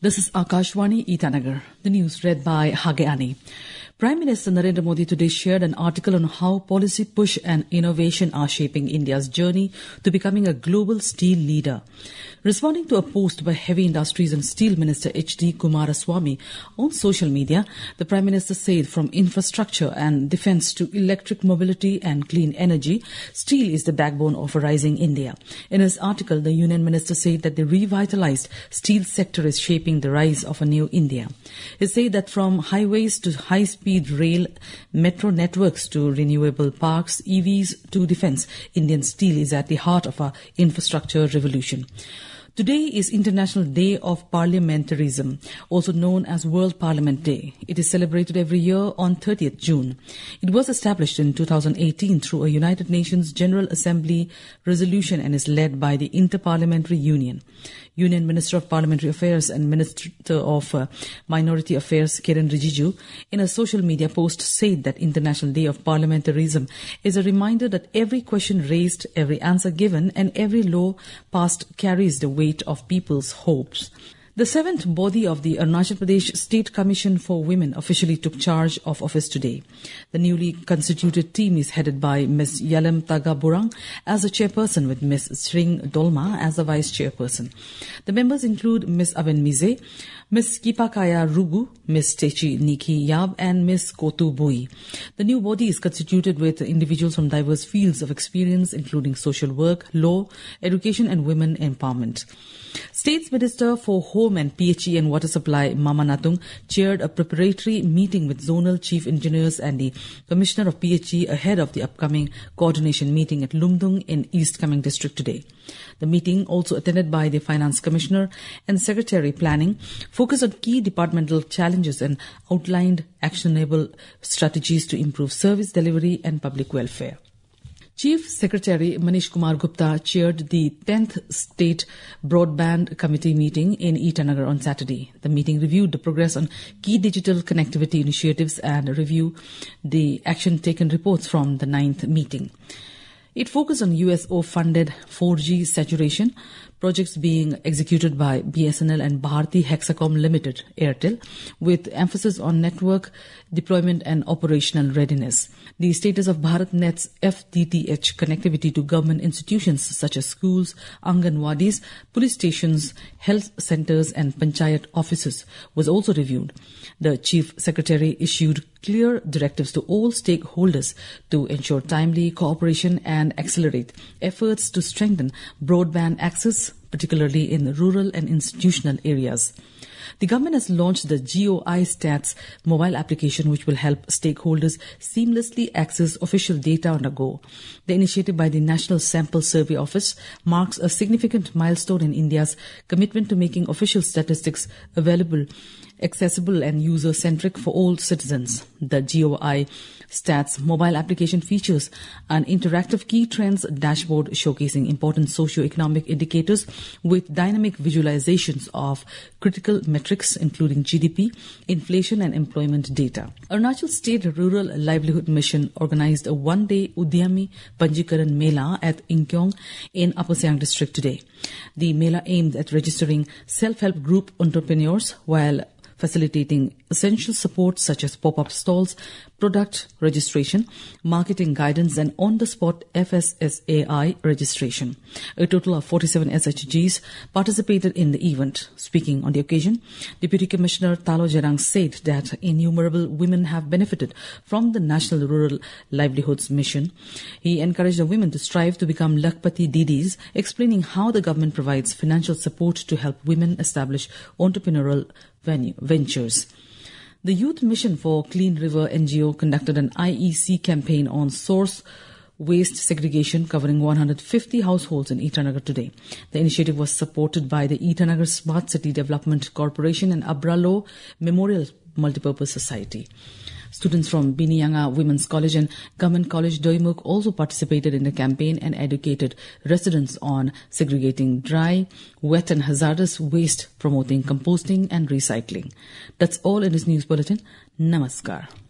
This is Akashwani Itanagar. The news read by Hageani. Prime Minister Narendra Modi today shared an article on how policy push and innovation are shaping India's journey to becoming a global steel leader. Responding to a post by Heavy Industries and Steel Minister H.D. Kumaraswamy on social media, the Prime Minister said from infrastructure and defence to electric mobility and clean energy, steel is the backbone of a rising India. In his article, the Union Minister said that the revitalized steel sector is shaping the rise of a new India. He said that from highways to high-speed rail, metro networks to renewable parks, EVs to defence, Indian steel is at the heart of our infrastructure revolution. Today is International Day of Parliamentarism, also known as World Parliament Day. It is celebrated every year on 30th June. It was established in 2018 through a United Nations General Assembly resolution and is led by the Inter-Parliamentary Union. Union Minister of Parliamentary Affairs and Minister of Minority Affairs Kiren Rijiju in a social media post said that International Day of Parliamentarism is a reminder that every question raised, every answer given and every law passed carries the weight of people's hopes. The seventh body of the Arunachal Pradesh State Commission for Women officially took charge of office today. The newly constituted team is headed by Ms. Yalem Taga Burang as the chairperson with Ms. Sring Dolma as the vice chairperson. The members include Ms. Aben Mize, Ms. Kipakaya Rugu, Ms. Techi Niki Yab and Ms. Kotu Bui. The new body is constituted with individuals from diverse fields of experience including social work, law, education and women empowerment. State's Minister for Home and PHE and Water Supply, Mama Natung, chaired a preparatory meeting with zonal chief engineers and the Commissioner of PHE ahead of the upcoming coordination meeting at Lumdung in East Kameng District today. The meeting, also attended by the Finance Commissioner and Secretary Planning, focused on key departmental challenges and outlined actionable strategies to improve service delivery and public welfare. Chief Secretary Manish Kumar Gupta chaired the 10th State Broadband Committee meeting in Itanagar on Saturday. The meeting reviewed the progress on key digital connectivity initiatives and reviewed the action taken reports from the 9th meeting. It focused on USO-funded 4G saturation projects being executed by BSNL and Bharti Hexacom Limited, Airtel, with emphasis on network deployment and operational readiness. The status of BharatNet's FTTH connectivity to government institutions such as schools, Anganwadis, police stations, health centers and panchayat offices was also reviewed. The Chief Secretary issued clear directives to all stakeholders to ensure timely cooperation and accelerate efforts to strengthen broadband access, particularly in rural and institutional areas. The government has launched the GOI Stats mobile application which will help stakeholders seamlessly access official data on the go. The initiative by the National Sample Survey Office marks a significant milestone in India's commitment to making official statistics available, accessible and user-centric for all citizens. The GOI Stats mobile application features an interactive key trends dashboard showcasing important socio-economic indicators with dynamic visualizations of critical metrics including GDP, inflation and employment data. Arunachal State Rural Livelihood Mission organized a one-day Udyami Panjikaran Mela at Inkyong in Upper Siang District today. The Mela aimed at registering self-help group entrepreneurs while facilitating essential support such as pop-up stalls, product registration, marketing guidance and on-the-spot FSSAI registration. A total of 47 SHGs participated in the event. Speaking on the occasion, Deputy Commissioner Talo Jarang said that innumerable women have benefited from the National Rural Livelihoods Mission. He encouraged the women to strive to become Lakpati Didis, explaining how the government provides financial support to help women establish entrepreneurial ventures. The Youth Mission for Clean River NGO conducted an IEC campaign on source waste segregation covering 150 households in Itanagar today. The initiative was supported by the Itanagar Smart City Development Corporation and Abralo Memorial Multipurpose Society. Students from Binianga Women's College and Government College Doimuk also participated in the campaign and educated residents on segregating dry, wet and hazardous waste, promoting composting and recycling. That's all in this news bulletin. Namaskar.